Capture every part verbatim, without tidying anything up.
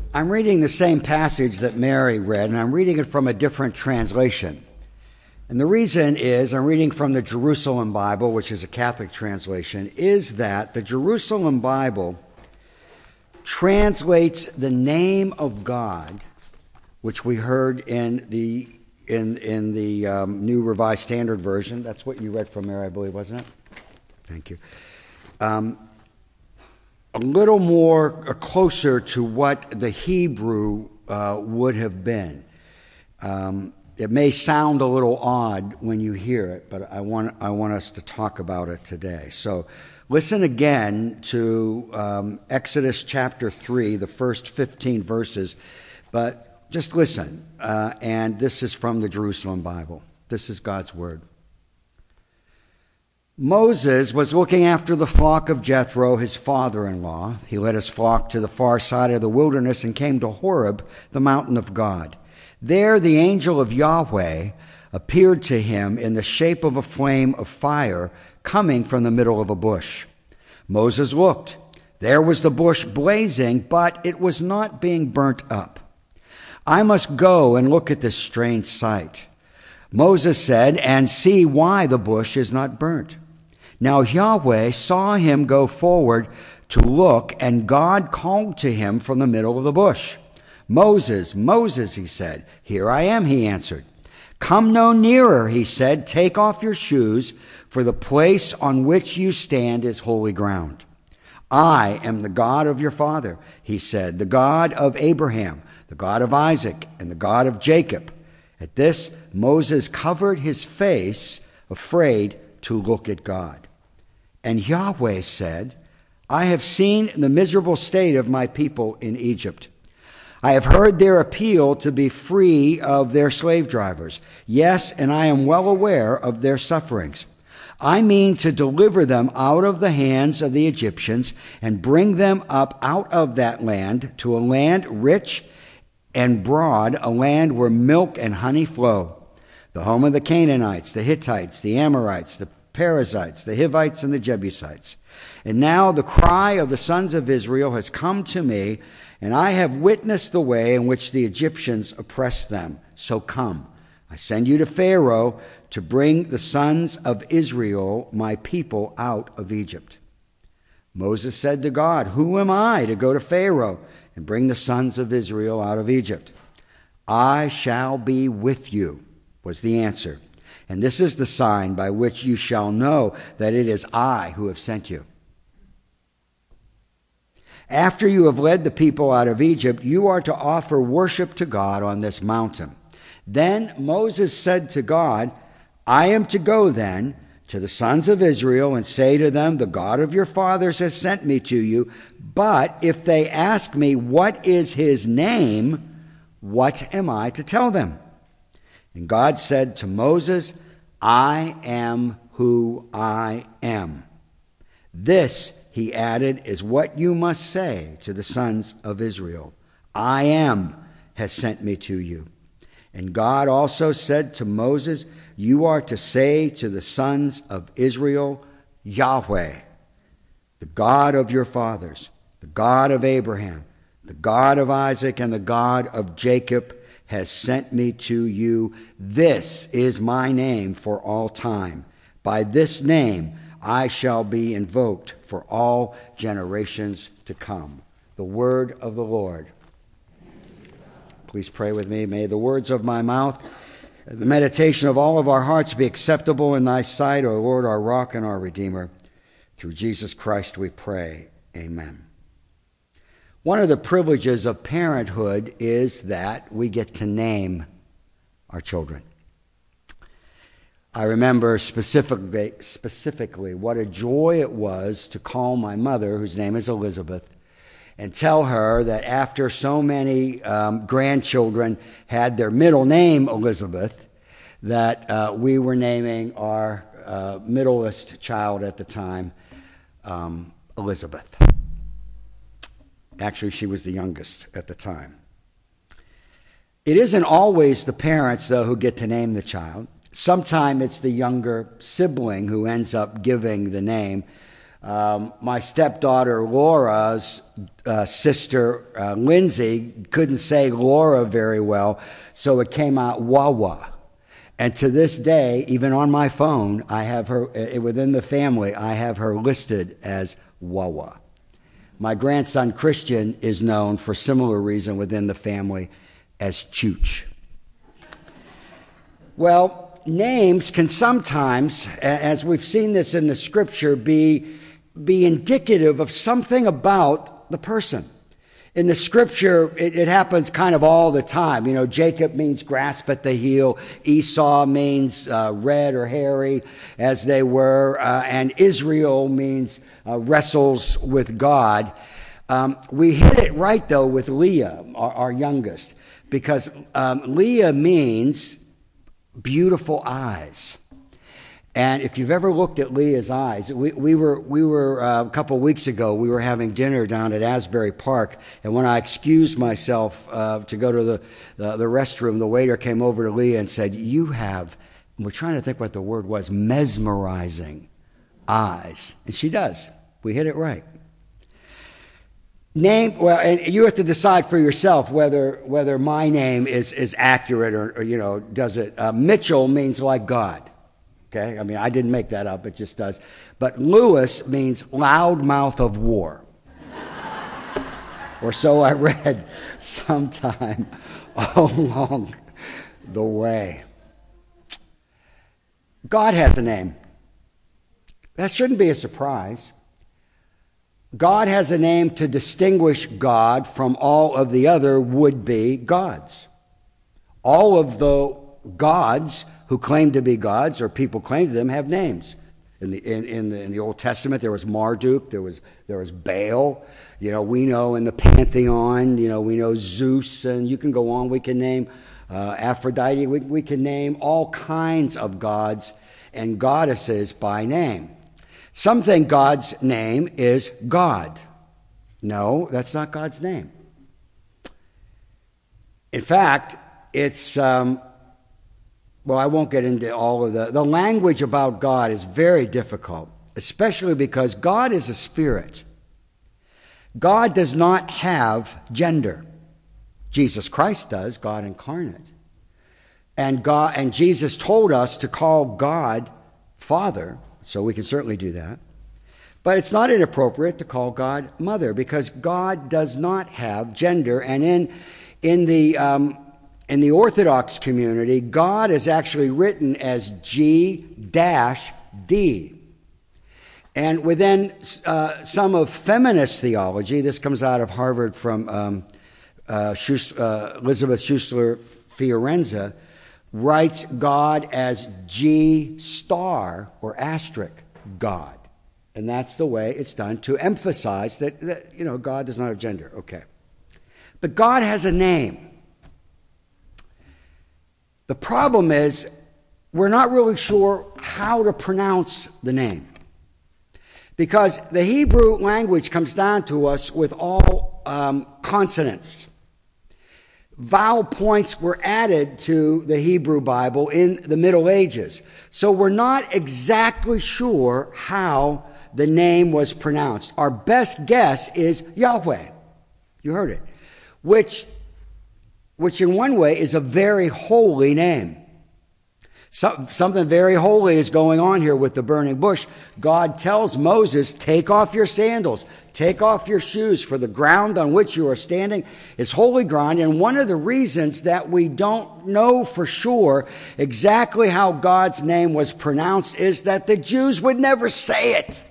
I'm reading the same passage that Mary read, and I'm reading it from a different translation. And the reason is, I'm reading from the Jerusalem Bible, which is a Catholic translation, is that the Jerusalem Bible translates the name of God, which we heard in the in in the um, New Revised Standard Version. That's what you read from Mary, I believe, wasn't it? Thank you. Um, a little more uh, closer to what the Hebrew uh, would have been. Um, it may sound a little odd when you hear it, but I want I want us to talk about it today. So listen again to um, Exodus chapter three, the first fifteen verses, but just listen, uh, and this is from the Jerusalem Bible. This is God's Word. Moses was looking after the flock of Jethro, his father-in-law. He led his flock to the far side of the wilderness and came to Horeb, the mountain of God. There the angel of Yahweh appeared to him in the shape of a flame of fire coming from the middle of a bush. Moses looked. There was the bush blazing, but it was not being burnt up. I must go and look at this strange sight, Moses said, and see why the bush is not burnt. Now Yahweh saw him go forward to look, and God called to him from the middle of the bush. Moses, Moses, he said. Here I am, he answered. Come no nearer, he said. Take off your shoes, for the place on which you stand is holy ground. I am the God of your father, he said, the God of Abraham, the God of Isaac, and the God of Jacob. At this, Moses covered his face, afraid to look at God. And Yahweh said, I have seen the miserable state of my people in Egypt. I have heard their appeal to be free of their slave drivers. Yes, and I am well aware of their sufferings. I mean to deliver them out of the hands of the Egyptians and bring them up out of that land to a land rich and broad, a land where milk and honey flow, the home of the Canaanites, the Hittites, the Amorites, the Perizzites, the Hivites, and the Jebusites. And now the cry of the sons of Israel has come to me, and I have witnessed the way in which the Egyptians oppressed them. So come, I send you to Pharaoh to bring the sons of Israel, my people, out of Egypt. Moses said to God, Who am I to go to Pharaoh and bring the sons of Israel out of Egypt? I shall be with you, was the answer. And this is the sign by which you shall know that it is I who have sent you. After you have led the people out of Egypt, you are to offer worship to God on this mountain. Then Moses said to God, I am to go then to the sons of Israel and say to them, the God of your fathers has sent me to you. But if they ask me, what is his name? What am I to tell them? And God said to Moses, I am who I am. This, he added, is what you must say to the sons of Israel. I am has sent me to you. And God also said to Moses, you are to say to the sons of Israel, Yahweh, the God of your fathers, the God of Abraham, the God of Isaac, and the God of Jacob has sent me to you. This is my name for all time. By this name I shall be invoked for all generations to come. The word of the Lord. Please pray with me. May the words of my mouth, the meditation of all of our hearts be acceptable in thy sight, O Lord, our rock and our Redeemer. Through Jesus Christ we pray. Amen. One of the privileges of parenthood is that we get to name our children. I remember specifically, specifically what a joy it was to call my mother, whose name is Elizabeth, and tell her that after so many um, grandchildren had their middle name Elizabeth, that uh, we were naming our uh, middlest child at the time um, Elizabeth. Actually, she was the youngest at the time. It isn't always the parents, though, who get to name the child. Sometimes it's the younger sibling who ends up giving the name. Um, my stepdaughter Laura's uh, sister uh, Lindsay couldn't say Laura very well, so it came out Wawa. And to this day, even on my phone, I have her, uh, within the family, I have her listed as Wawa. My grandson Christian is known for similar reason within the family as Chooch. Well, names can sometimes, as we've seen this in the scripture, be, be indicative of something about the person. In the scripture, it, it happens kind of all the time. You know, Jacob means grasp at the heel. Esau means uh, red or hairy, as they were. Uh, and Israel means uh, wrestles with God. Um, we hit it right, though, with Leah, our, our youngest, because um, Leah means beautiful eyes. And if you've ever looked at Leah's eyes, we, we were we were uh, a couple of weeks ago, we were having dinner down at Asbury Park, and when I excused myself uh, to go to the, the the restroom, the waiter came over to Leah and said, "You have," and we're trying to think what the word was, mesmerizing eyes. And she does. We hit it right. Name, well, and you have to decide for yourself whether whether my name is, is accurate or, or, you know, does it. Uh, Mitchell means like God. Okay, I mean, I didn't make that up, it just does. But Lewis means loud mouth of war. Or so I read sometime along the way. God has a name. That shouldn't be a surprise. God has a name to distinguish God from all of the other would-be gods. All of the gods who claim to be gods, or people claim to them, have names. In the in, in the in the Old Testament, there was Marduk, there was there was Baal. You know, we know in the Pantheon, you know, we know Zeus, and you can go on. We can name uh, Aphrodite. We we can name all kinds of gods and goddesses by name. Some think God's name is God. No, that's not God's name. In fact, it's. Um, Well, I won't get into all of the... The language about God is very difficult, especially because God is a spirit. God does not have gender. Jesus Christ does, God incarnate. And God and Jesus told us to call God Father, so we can certainly do that. But it's not inappropriate to call God Mother, because God does not have gender. And in, in the... Um, In the Orthodox community, God is actually written as G D. And within uh, some of feminist theology, this comes out of Harvard from um, uh, Schus- uh, Elizabeth Schussler Fiorenza, writes God as G star or asterisk God. And that's the way it's done to emphasize that, that you know, God does not have gender. Okay. But God has a name. The problem is, we're not really sure how to pronounce the name. Because the Hebrew language comes down to us with all um, consonants. Vowel points were added to the Hebrew Bible in the Middle Ages. So we're not exactly sure how the name was pronounced. Our best guess is Yahweh. You heard it. Which... which in one way is a very holy name. So, something very holy is going on here with the burning bush. God tells Moses, take off your sandals, take off your shoes, for the ground on which you are standing is holy ground. And one of the reasons that we don't know for sure exactly how God's name was pronounced is that the Jews would never say it.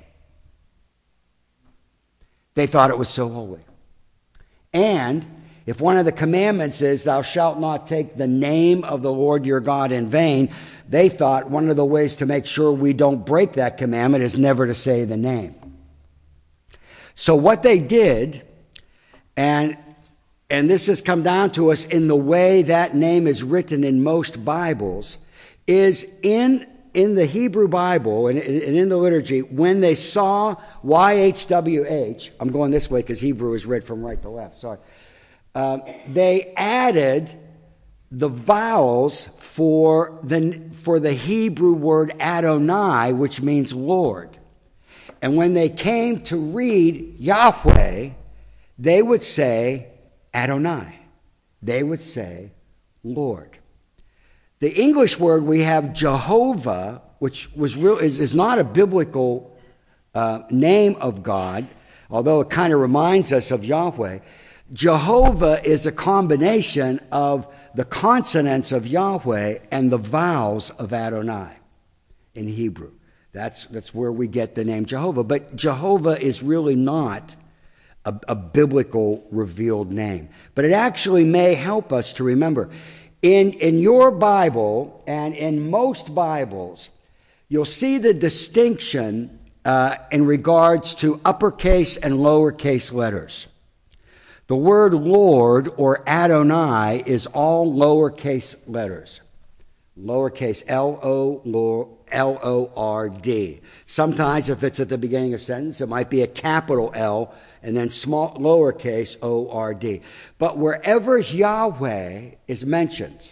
They thought it was so holy. And if one of the commandments is, thou shalt not take the name of the Lord your God in vain, they thought one of the ways to make sure we don't break that commandment is never to say the name. So what they did, and, and this has come down to us in the way that name is written in most Bibles, is in, in the Hebrew Bible and, and in the liturgy, when they saw Y H W H, I'm going this way because Hebrew is read from right to left, sorry. Um, they added the vowels for the, for the Hebrew word Adonai, which means Lord. And when they came to read Yahweh, they would say Adonai. They would say Lord. The English word we have Jehovah, which was real, is, is not a biblical uh, name of God, although it kind of reminds us of Yahweh. Jehovah is a combination of the consonants of Yahweh and the vowels of Adonai in Hebrew. That's, that's where we get the name Jehovah. But Jehovah is really not a, a biblical revealed name. But it actually may help us to remember. In, in your Bible and in most Bibles, you'll see the distinction uh, in regards to uppercase and lowercase letters. The word Lord or Adonai is all lowercase letters. Lowercase L O L O R D. Sometimes if it's at the beginning of a sentence, it might be a capital L and then small lowercase O R D. But wherever Yahweh is mentioned,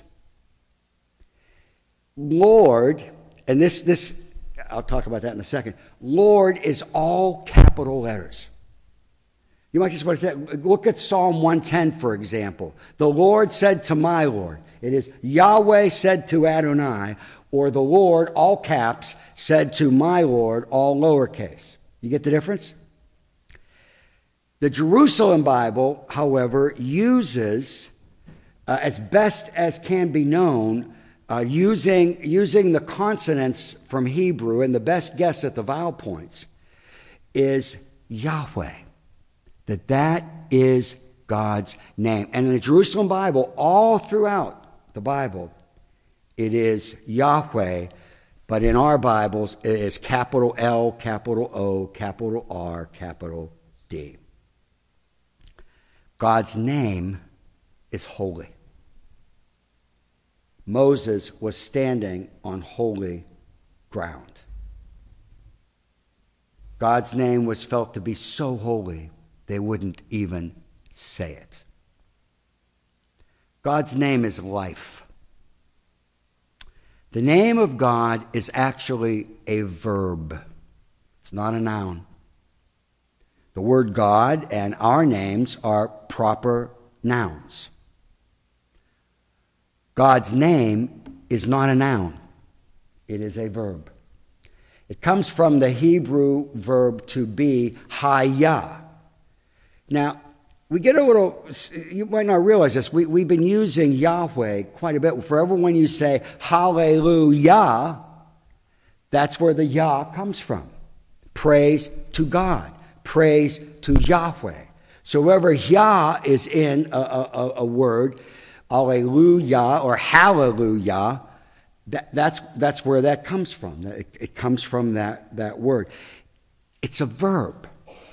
Lord, and this, this, I'll talk about that in a second, Lord is all capital letters. You might just want to say, look at Psalm one ten, for example. The Lord said to my Lord. It is Yahweh said to Adonai, or the Lord, all caps, said to my Lord, all lowercase. You get the difference? The Jerusalem Bible, however, uses, uh, as best as can be known, uh, using, using the consonants from Hebrew, and the best guess at the vowel points is Yahweh. That that is God's name. And in the Jerusalem Bible, all throughout the Bible, it is Yahweh, but in our Bibles, it is capital L, capital O, capital R, capital D. God's name is holy. Moses was standing on holy ground. God's name was felt to be so holy, they wouldn't even say it. God's name is life. The name of God is actually a verb. It's not a noun. The word God and our names are proper nouns. God's name is not a noun. It is a verb. It comes from the Hebrew verb to be hayah. Now, we get a little, you might not realize this, we, we've been using Yahweh quite a bit. Forever when you say hallelujah, that's where the Yah comes from. Praise to God. Praise to Yahweh. So wherever Yah is in a, a, a word, alleluia or hallelujah, that, that's, that's where that comes from. It, it comes from that, that word. It's a verb.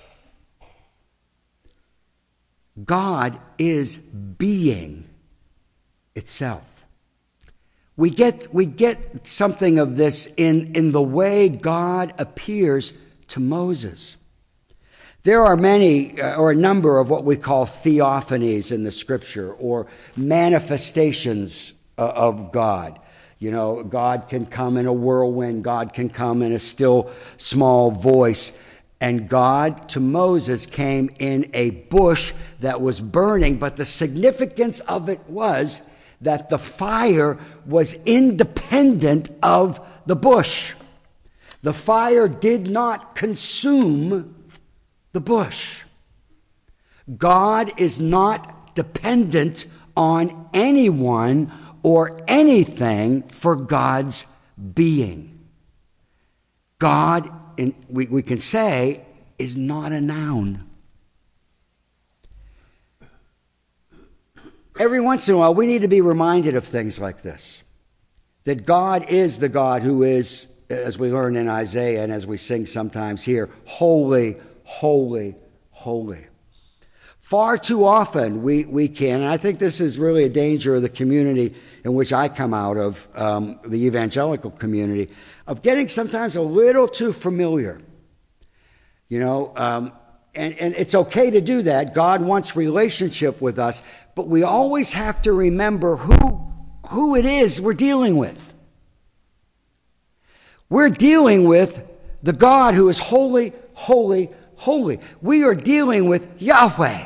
God is being itself. We get, we get something of this in, in the way God appears to Moses. There are many, uh, or a number of what we call theophanies in the Scripture, or manifestations uh, of God. You know, God can come in a whirlwind, God can come in a still small voice. And God to Moses came in a bush that was burning, but the significance of it was that the fire was independent of the bush. The fire did not consume the bush. God is not dependent on anyone or anything for God's being. God, in, we, we can say, is not a noun. Every once in a while, we need to be reminded of things like this. That God is the God who is, as we learn in Isaiah and as we sing sometimes here, holy, holy, holy. Far too often we, we can, and I think this is really a danger of the community in which I come out of, um, the evangelical community, of getting sometimes a little too familiar. You know, um, and, and it's okay to do that. God wants relationship with us, but we always have to remember who, who it is we're dealing with. We're dealing with The God who is holy, holy, holy. We are dealing with Yahweh.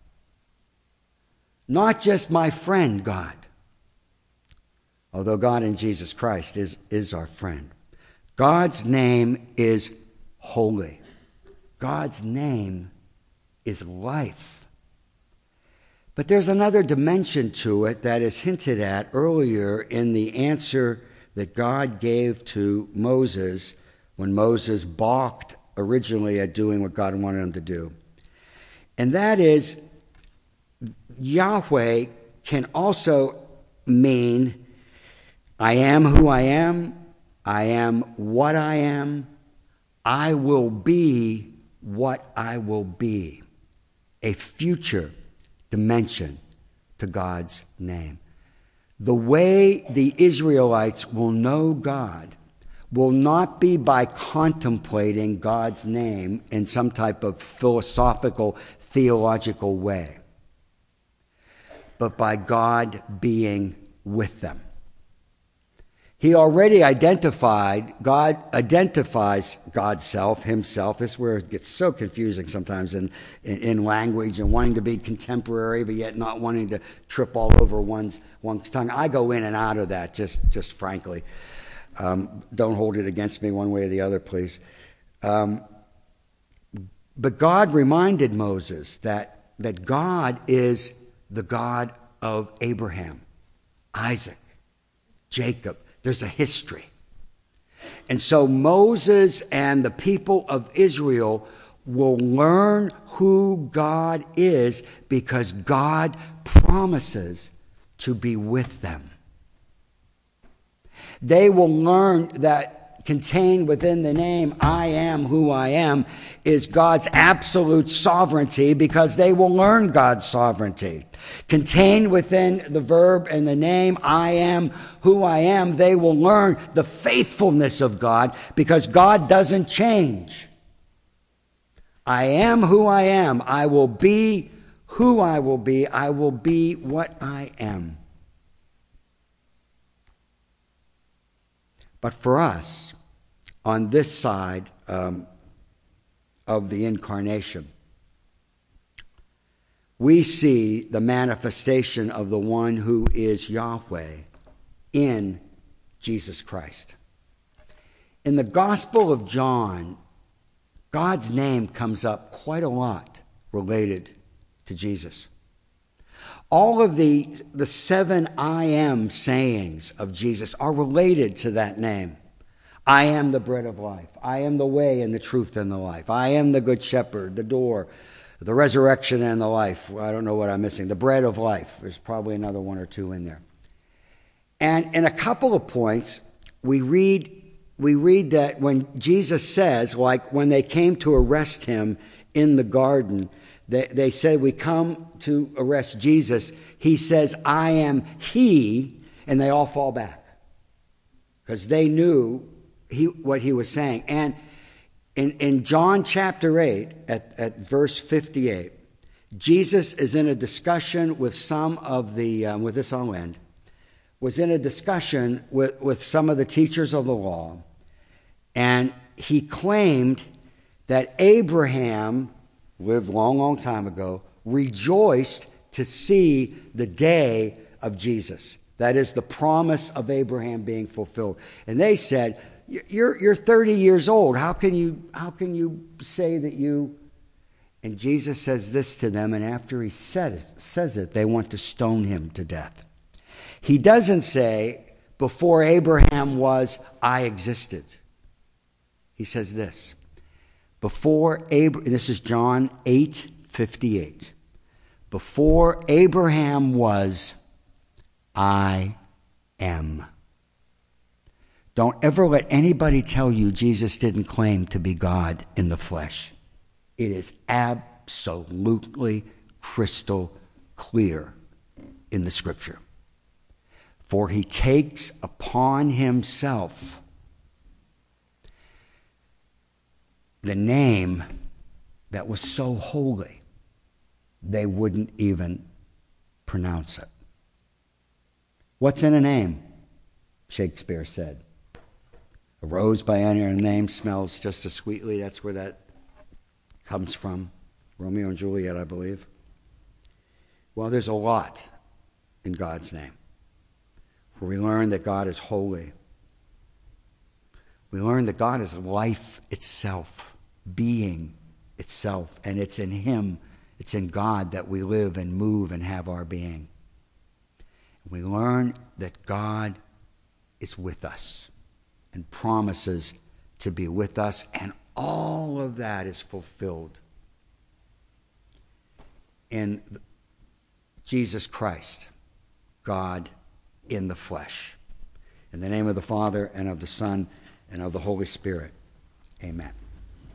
Not just my friend God. Although God in Jesus Christ is, is our friend. God's name is holy. God's name is life. But there's another dimension to it that is hinted at earlier in the answer that God gave to Moses when Moses balked originally at doing what God wanted him to do. And that is, Yahweh can also mean, I am who I am, I am what I am, I will be what I will be. A future dimension to God's name. The way the Israelites will know God will not be by contemplating God's name in some type of philosophical, theological way, but by God being with them. He already identified, God identifies God's self, himself. This is where it gets so confusing sometimes in, in, in language and wanting to be contemporary, but yet not wanting to trip all over one's, one's tongue. I go in and out of that, just, just frankly. Um, don't hold it against me one way or the other, please. Um, but God reminded Moses that, that God is the God of Abraham, Isaac, Jacob. There's a history. And so Moses and the people of Israel will learn who God is because God promises to be with them. They will learn that contained within the name, I am who I am, is God's absolute sovereignty because they will learn God's sovereignty. Contained within the verb and the name, I am who I am, they will learn the faithfulness of God because God doesn't change. I am who I am. I will be who I will be. I will be what I am. But for us, on this side um, of the incarnation, we see the manifestation of the one who is Yahweh in Jesus Christ. In the Gospel of John, God's name comes up quite a lot related to Jesus. All of the, the seven I am sayings of Jesus are related to that name. I am the bread of life. I am the way and the truth and the life. I am the good shepherd, the door, the resurrection and the life. I don't know what I'm missing. The bread of life. There's probably another one or two in there. And in a couple of points, we read, we read that when Jesus says, like when they came to arrest him in the garden, they, they said, we come to arrest Jesus. He says, I am he, and they all fall back because they knew he, what he was saying. And in, in John chapter eight, at, at verse fifty-eight, Jesus is in a discussion with some of the, um, with this I'll end, was in a discussion with, with some of the teachers of the law, and he claimed that Abraham lived a long, long time ago, rejoiced to see the day of Jesus. That is the promise of Abraham being fulfilled. And they said, you're, you're thirty years old. How can you, how can you say that you... And Jesus says this to them, and after he said it, says it, they want to stone him to death. He doesn't say, before Abraham was, I existed. He says this, before Abraham, this is John eight fifty-eight. Before Abraham was, I am. Don't ever let anybody tell you Jesus didn't claim to be God in the flesh. It is absolutely crystal clear in the Scripture. For he takes upon himself the name that was so holy, they wouldn't even pronounce it. What's in a name? Shakespeare said. A rose by any other name smells just as sweetly. That's where that comes from. Romeo and Juliet, I believe. Well, there's a lot in God's name. For we learn that God is holy. We learn that God is life itself, being itself, and it's in Him, it's in God that we live and move and have our being. We learn that God is with us and promises to be with us, and all of that is fulfilled in Jesus Christ, God in the flesh. In the name of the Father, and of the Son, and of the Holy Spirit. Amen.